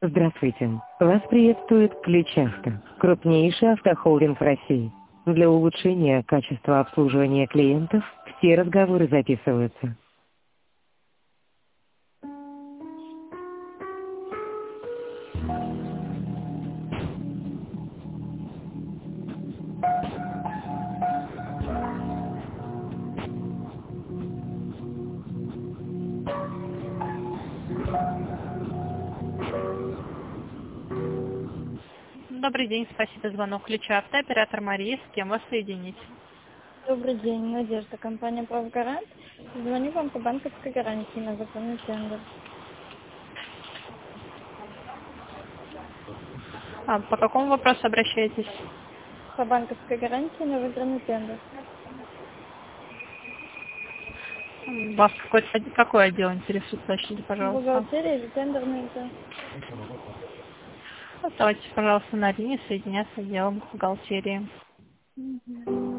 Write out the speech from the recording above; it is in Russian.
Здравствуйте. Вас приветствует Ключавто, крупнейший автохолдинг в России. Для улучшения качества обслуживания клиентов все разговоры записываются. Добрый день, спасибо за звонок. Ключа авто, оператор Мария, с кем вас соединить? Добрый день, Надежда, компания «Правгарант». Звоню вам по банковской гарантии на законный тендер. По какому вопросу обращаетесь? По банковской гарантии на выигранный тендер. Вас какой отдел интересует, уточните, пожалуйста. Бухгалтерия или тендерный отдел? Давайте, пожалуйста, на линии соединяться с отделом бухгалтерии. Мгм.